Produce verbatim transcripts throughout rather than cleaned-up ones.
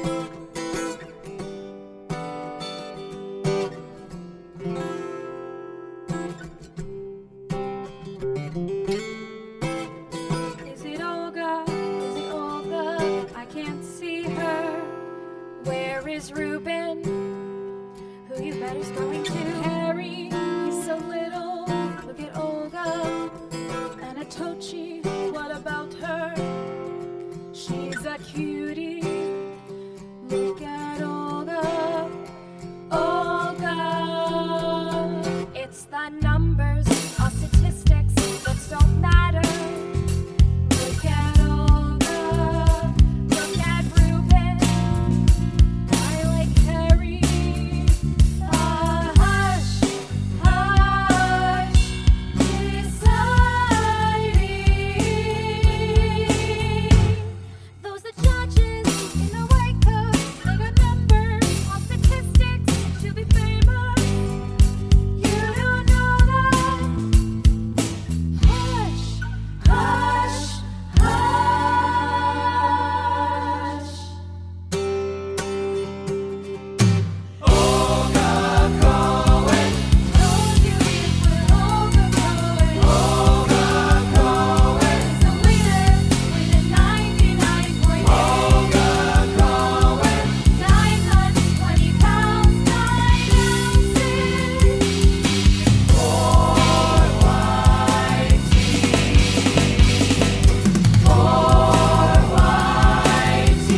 Is it Olga? Is it Olga? I can't see her. Where is Ruben? Who you bet is going to? Harry, he's so little. Look at Olga. And Atochi, what about her? She's a cutie. Look at Olga. Olga. It's the numbers of statistics that don't matter. Look at Olga. Look at Ruben. I like Harry. Ah, hush, hush, deciding. Those the judges in the white coat. They got numbers of statistics. She'll be famous. You don't know that. Hush, hush, hush. Olga Cohen, Told you it would Olga Cohen. Olga Cohen, So we live with a ninety-nine point eight. Olga Cohen, Nine hundred twenty pounds, nine ounces. four Y T, four Y T.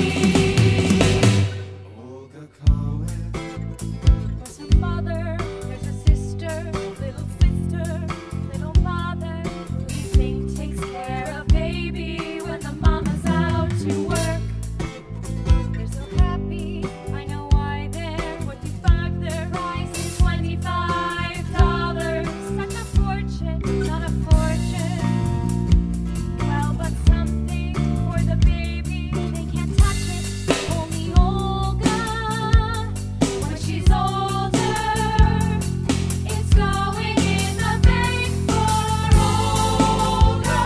Olga Cohen, There's a mother, there's a sister, little sister, little mother. Who do you think takes care of baby when the mama's out to work? They're so happy, I know why they're forty-five. Their price is twenty-five dollars. Such a fortune, not a fortune. Well, but something for the baby. They can't touch it. Only Olga. When she's older, it's going in the bank for Olga.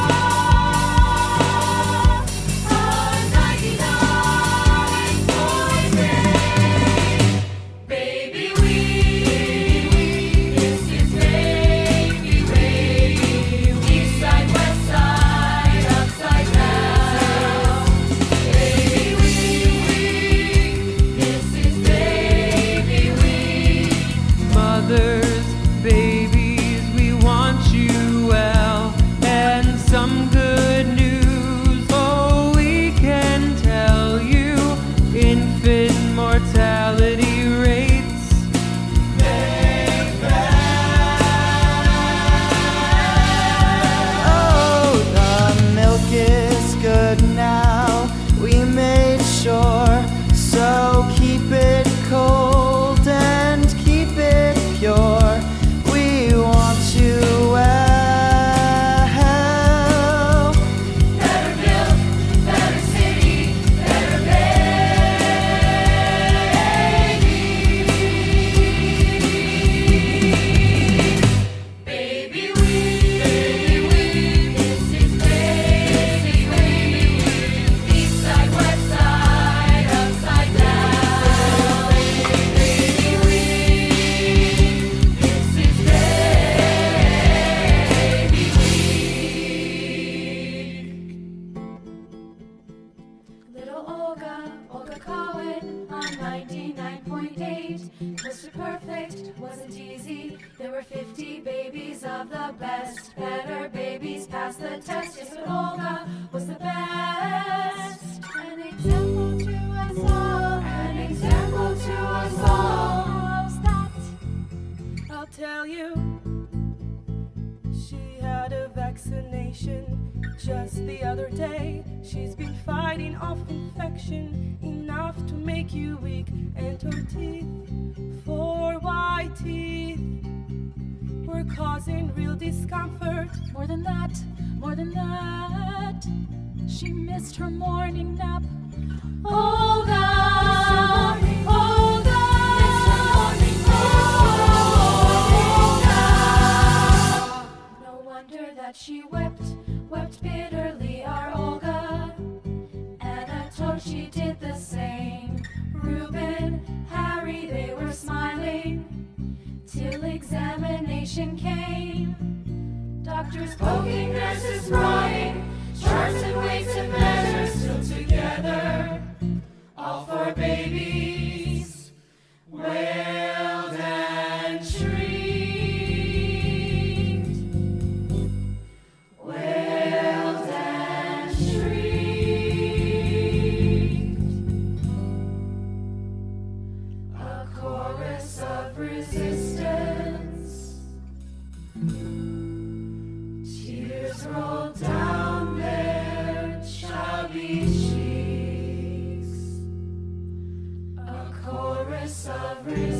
A ninety-nine point eight. Baby week, this is baby week. East side, west side, upside down. Baby week, this is baby week. Mothers, babies, we want you well, and some good news. Oh, we can tell you infant mortality rates. Oh, the milk is good now. We made sure, so keep it cold and keep it pure. We want you well. Better milk, better city, better baby. Baby week, baby week, this is baby week. East side, west side, upside down. Baby week, this is baby week. Little Olga, Olga Cohen on ninety-nine point eight. Mister Perfect wasn't easy. There were fifty babies of the best. Better babies passed the test. Yes, but Olga was the best. An example to us all. An example to us all. How's that? I'll tell you, she had a vaccination just the other day. She's been fighting off infection enough to make you weak, and her teeth, four white teeth, were causing real discomfort. More than that, more than that, she missed her morning nap. Olga, Olga, Olga. No wonder that she wept, wept bitterly. Our Olga, Anatochi did. did the same. Reuben, Harry, they were smiling till examination came. Doctors poking, nurses prying, charts and weights and measures still together, all for babies, wailed and shrieked, wailed and shrieked. A chorus of resistance, tears rolled down their chubby cheeks. A chorus of resistance.